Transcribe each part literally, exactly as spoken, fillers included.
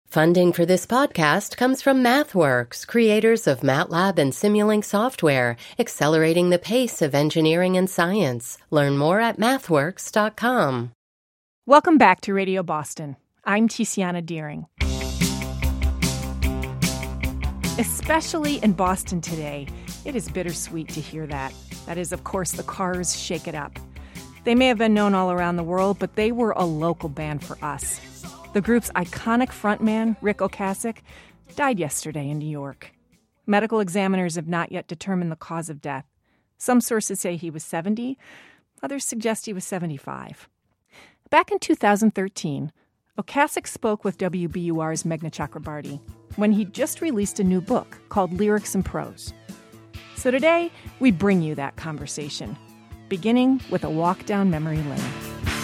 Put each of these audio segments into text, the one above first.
Funding for this podcast comes from MathWorks, creators of MATLAB and Simulink software, accelerating the pace of engineering and science. Learn more at mathworks dot com. Welcome back to Radio Boston. I'm Tiziana Deering. Especially in Boston today, it is bittersweet to hear that. That is, of course, the Cars Shake It Up. They may have been known all around the world, but they were a local band for us. The group's iconic frontman, Rick Ocasek, died yesterday in New York. Medical examiners have not yet determined the cause of death. Some sources say he was seventy. Others suggest he was seventy-five. Back in two thousand thirteen, Ocasek spoke with W B U R's Meghna Chakrabarti when he just released a new book called Lyrics and Prose. So today, we bring you that conversation, beginning with a walk down memory lane.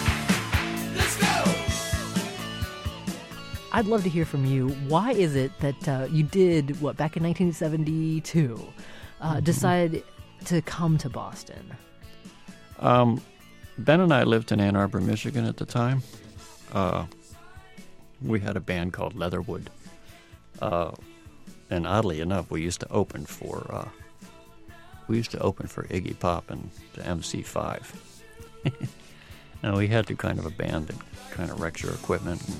I'd love to hear from you. Why is it that uh, you did, what, back in nineteen seventy-two, uh, mm-hmm. decide to come to Boston? Um, Ben and I lived in Ann Arbor, Michigan at the time. Uh, we had a band called Leatherwood. Uh, and oddly enough, we used to open for uh, we used to open for Iggy Pop and the M C five. And we had to kind of a band that kind of wrecks your equipment and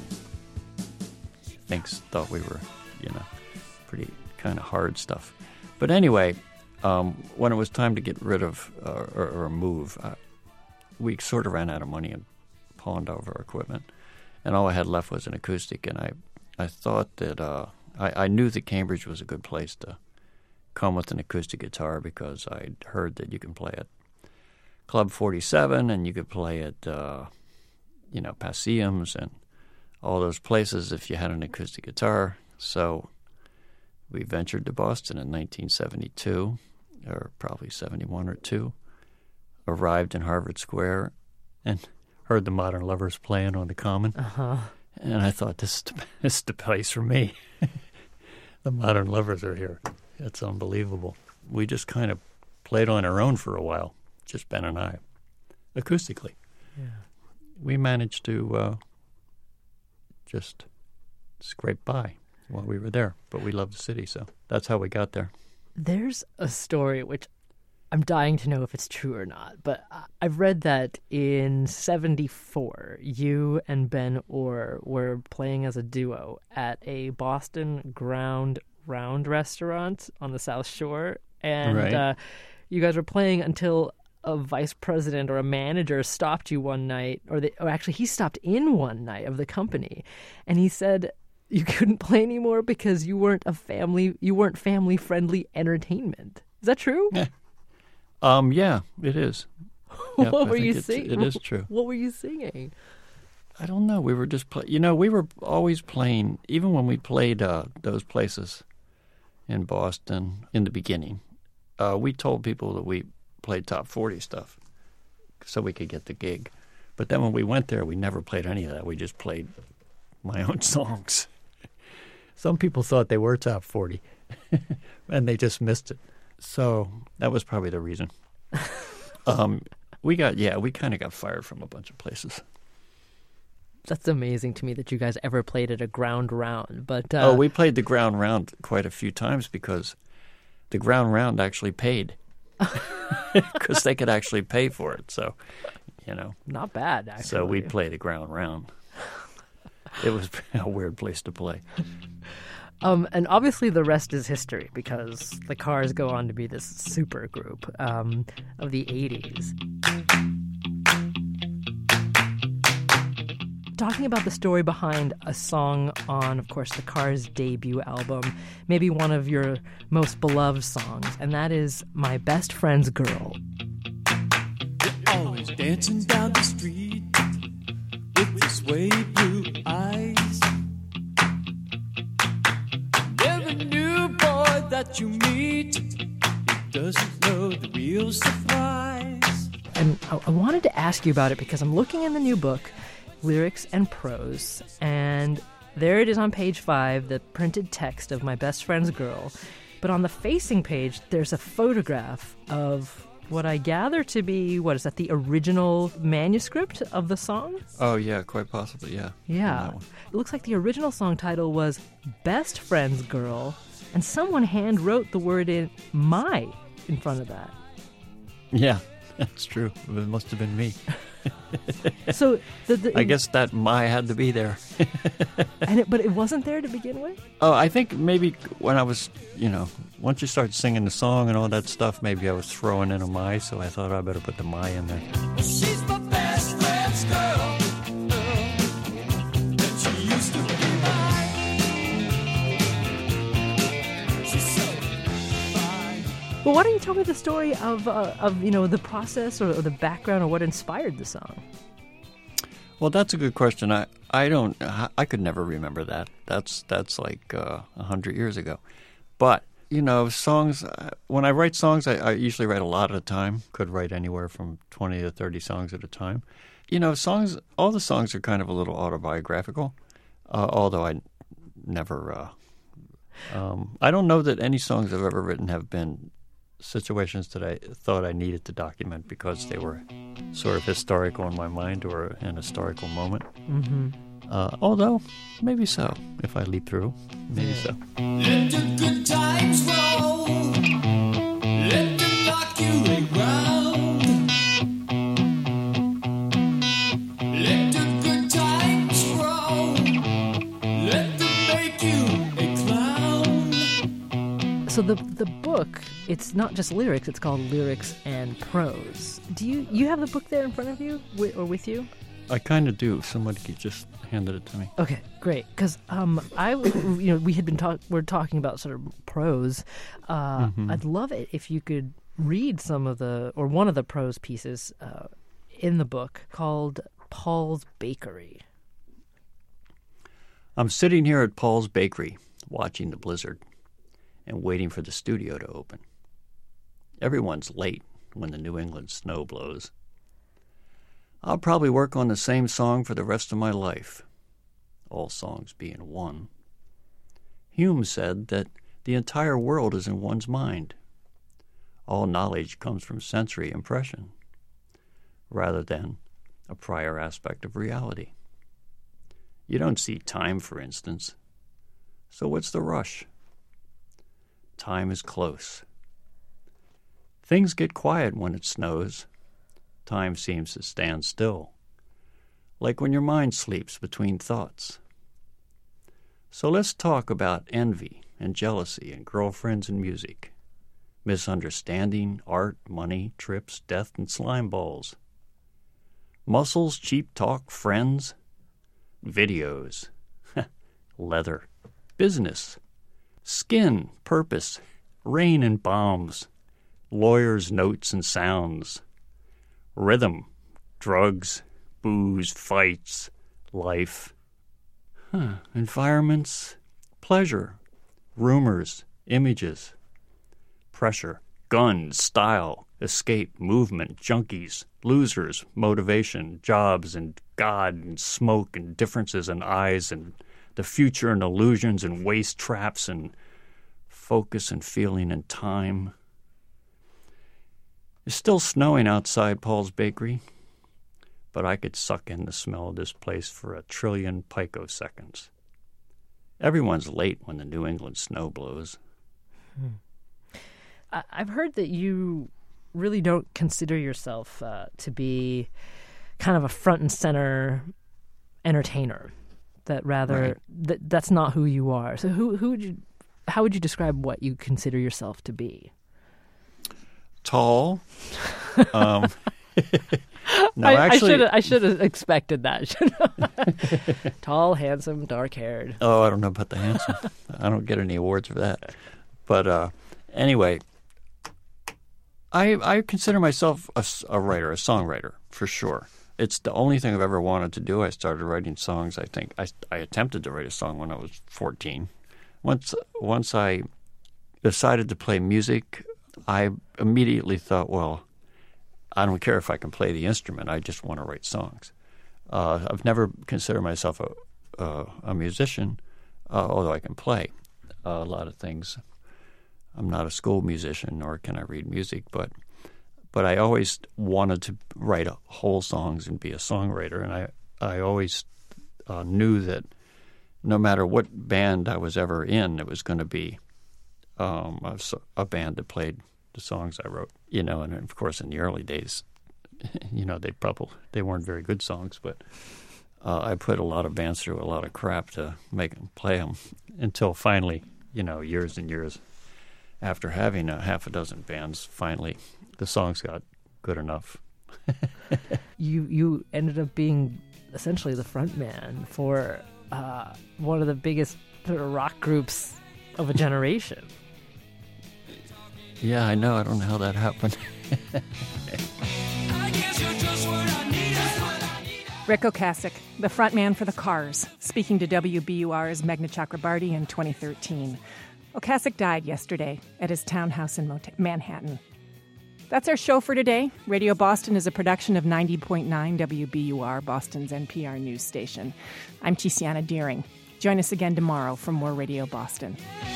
thinks thought we were, you know, pretty kind of hard stuff. But anyway, um, when it was time to get rid of uh, or, or move, uh, we sort of ran out of money and pawned off our equipment, and all I had left was an acoustic. And I, I thought that uh, I, I knew that Cambridge was a good place to come with an acoustic guitar because I'd heard that you can play at Club forty-seven and you could play at, uh, you know, Passeums and all those places if you had an acoustic guitar. So we ventured to Boston in nineteen seventy-two, or probably seventy-one or two, arrived in Harvard Square, and heard the Modern Lovers playing on the Common. Uh-huh. And I thought, this is, the, this is the place for me. The Modern Lovers are here. It's unbelievable. We just kind of played on our own for a while, just Ben and I, acoustically. Yeah. We managed to uh, just scrape by while we were there. But we loved the city, so that's how we got there. There's a story which I'm dying to know if it's true or not, but I've read that in seventy-four, you and Ben Orr were playing as a duo at a Boston Ground Round restaurant on the South Shore, and right. uh, you guys were playing until a vice president or a manager stopped you one night, or, they, or actually he stopped in one night of the company, and he said you couldn't play anymore because you weren't a family, you weren't family-friendly entertainment. Is that true? Yeah. Um, yeah, it is. Yep, what I were think you it's- singing? It is true. What were you singing? I don't know. We were just play. You know, we were always playing, even when we played uh, those places in Boston in the beginning. Uh, we told people that we played top forty stuff so we could get the gig. But then when we went there, we never played any of that. We just played my own songs. Some people thought they were top forty, and they just missed it. So that was probably the reason. um, we got, yeah, we kind of got fired from a bunch of places. That's amazing to me that you guys ever played at a Ground Round. But uh, oh, we played the Ground Round quite a few times because the Ground Round actually paid. Because they could actually pay for it. So, you know. Not bad, actually. So we played a Ground Round. It was a weird place to play. Um, and obviously the rest is history because the Cars go on to be this super group um, of the eighties. Talking about the story behind a song on, of course, the Cars' debut album, maybe one of your most beloved songs, and that is My Best Friend's Girl. You're always dancing down the street with your sway blue eyes. Every new boy that you meet, he doesn't know the real surprise. And I, I wanted to ask you about it because I'm looking in the new book, Lyrics and Prose, and there it is on page five, the printed text of My Best Friend's Girl. But on the facing page, there's a photograph of what I gather to be, what is that, the original manuscript of the song? Oh, yeah, quite possibly, yeah. Yeah. It looks like the original song title was Best Friend's Girl, and someone hand wrote the word in my in front of that. Yeah, that's true. It must have been me. So the, the, I guess that my had to be there. and it, but it wasn't there to begin with? Oh, I think maybe when I was, you know, once you start singing the song and all that stuff, maybe I was throwing in a my, so I thought I better put the my in there. She's my best friend's girl, and she used to be mine. She's so fine. Well, why don't you tell me the story of, uh, of you know, the process or, or the background or what inspired the song? Well, that's a good question. I, I don't, I could never remember that. That's that's like uh, a hundred years ago. But, you know, songs, when I write songs, I, I usually write a lot at a time. Could write anywhere from twenty to thirty songs at a time. You know, songs, all the songs are kind of a little autobiographical, uh, although I never, uh, um, I don't know that any songs I've ever written have been situations that I thought I needed to document because they were sort of historical in my mind or an historical moment. Mm-hmm. Uh, although, maybe so, if I leap through, maybe so. Let the good times roll. Let them knock you around. Let the good times roll. Let them make you a clown. So the the book, it's not just lyrics, it's called Lyrics and Prose. Do you you have the book there in front of you wi- or with you? I kind of do. Somebody just handed it to me. Okay, great. Because um, I, you know, we had been talk, we're talking about sort of prose. Uh, Mm-hmm. I'd love it if you could read some of the or one of the prose pieces uh, in the book called Paul's Bakery. I'm sitting here at Paul's Bakery, watching the blizzard and waiting for the studio to open. Everyone's late when the New England snow blows. I'll probably work on the same song for the rest of my life, all songs being one. Hume said that the entire world is in one's mind. All knowledge comes from sensory impression, rather than a prior aspect of reality. You don't see time, for instance. So what's the rush? Time is close. Things get quiet when it snows. Time seems to stand still, like when your mind sleeps between thoughts. So let's talk about envy and jealousy and girlfriends and music, misunderstanding, art, money, trips, death, and slime balls. Muscles, cheap talk, friends, videos, leather, business, skin, purpose, rain and bombs, lawyers, notes, and sounds, rhythm, drugs, booze, fights, life, huh. environments, pleasure, rumors, images, pressure, guns, style, escape, movement, junkies, losers, motivation, jobs, and God, and smoke, and differences, and eyes, and the future, and illusions, and waste traps, and focus, and feeling, and time. It's still snowing outside Paul's Bakery, but I could suck in the smell of this place for a trillion picoseconds. Everyone's late when the New England snow blows. Hmm. I- I've heard that you really don't consider yourself uh, to be kind of a front and center entertainer. That rather Right. that that's not who you are. So who who would you how would you describe what you consider yourself to be? Tall. Um, no, I, actually, I should I should have expected that. Tall, handsome, dark haired. oh, I don't know about the handsome. I don't get any awards for that. But uh, anyway, I I consider myself a, s- a writer, a songwriter, for sure. It's the only thing I've ever wanted to do. I started writing songs, I think. I, I attempted to write a song when I was fourteen. Once once I decided to play music, I immediately thought, well, I don't care if I can play the instrument. I just want to write songs. Uh, I've never considered myself a, uh, a musician, uh, although I can play uh, a lot of things. I'm not a school musician, nor can I read music, but but I always wanted to write whole songs and be a songwriter, and I I always uh, knew that no matter what band I was ever in, it was going to be um, a, a band that played the songs I wrote. You know, and of course in the early days, you know, they probably they weren't very good songs, but uh, I put a lot of bands through a lot of crap to make them play them until finally, you know, years and years after having a half a dozen bands, finally the songs got good enough. you you ended up being essentially the front man for uh, one of the biggest sort of rock groups of a generation. Yeah, I know. I don't know how that happened. Rick Ocasek, the frontman for the Cars, speaking to W B U R's Meghna Chakrabarti in twenty thirteen. Ocasek died yesterday at his townhouse in Mot- Manhattan. That's our show for today. Radio Boston is a production of ninety point nine W B U R, Boston's N P R news station. I'm Tiziana Deering. Join us again tomorrow for more Radio Boston.